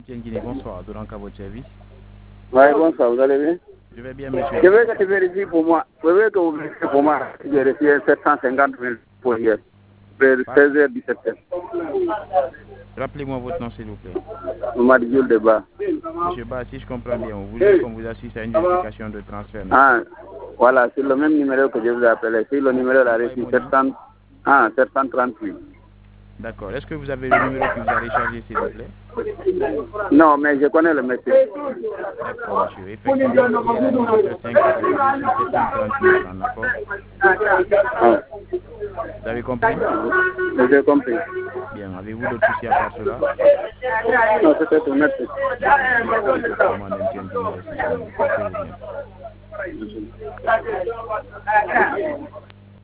Tiens, Guinée, bonsoir. Durant à votre service. Oui, bonsoir, vous allez bien? Je vais bien, monsieur. Je veux que tu vérifies pour moi. Je veux que vous vérifiez pour moi. J'ai reçu 750 000 pour hier. Vers 16h, 17h. Rappelez-moi votre nom, s'il vous plaît. Mohamed Dioul Deba. Monsieur Ba, si je comprends bien, vous voulez qu'on vous assiste à une vérification de transfert. Ah, voilà, c'est le même numéro que je vous ai appelé. C'est le numéro de la régie 738. D'accord. Est-ce que vous avez le numéro qui vous a rechargé, s'il vous plaît? Non, mais je connais le métier. D'accord, monsieur. Effectivement, hier à 18h05, vous avez reçu 738 francs, d'accord? Vous avez compris? J'ai compris. Bien. Avez-vous d'autres soucis à part cela? Non, c'était tout, merci. Passez-vous bien.